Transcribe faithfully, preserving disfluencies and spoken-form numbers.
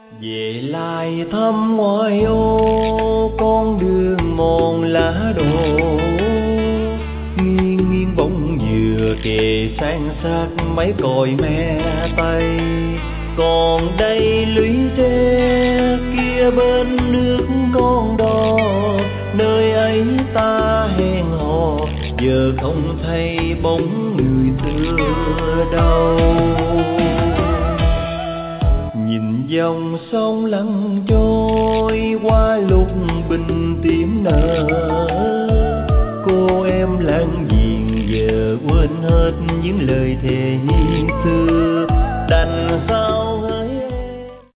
Về lại thăm ngoại ô, con đường mòn lá đổ, nghiêng nghiêng bóng dừa kề san sát mấy cội me tây. Còn đây lũy tre kia bên nước con đò, nơi ấy ta hẹn hò, giờ không thấy bóng người xưa đâu. Nhìn dòng sông lăn trôi qua lúc